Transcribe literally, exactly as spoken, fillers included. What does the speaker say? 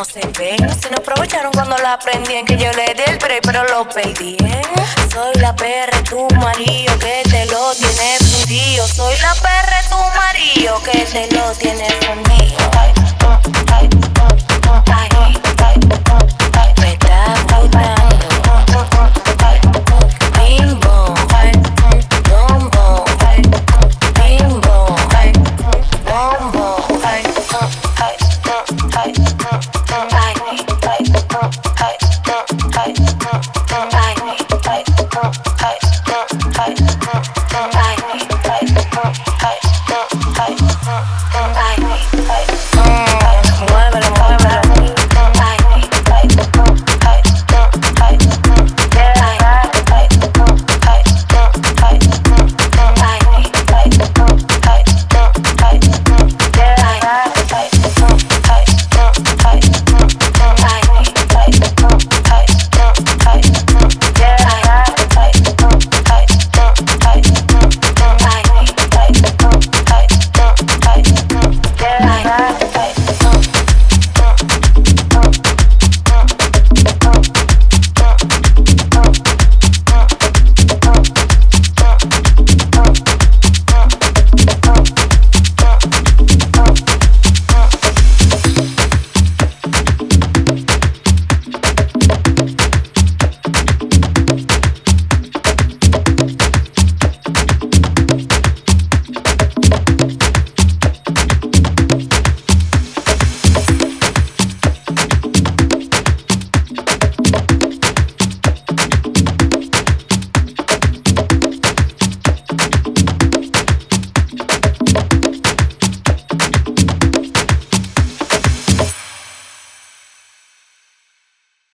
no se ven. Se nos aprovecharon cuando la aprendí, en que yo le di el break, pero lo perdí. ¿eh? Soy la perra, tu marido, que te lo tiene fundido. Soy la perra, tu marido, que te lo tiene fundido. Ay, ay, ay, ay, ay, ay, me está gustando. Bimbo, bombo, bimbo, bombo, ay, ay, ay, ay, ay,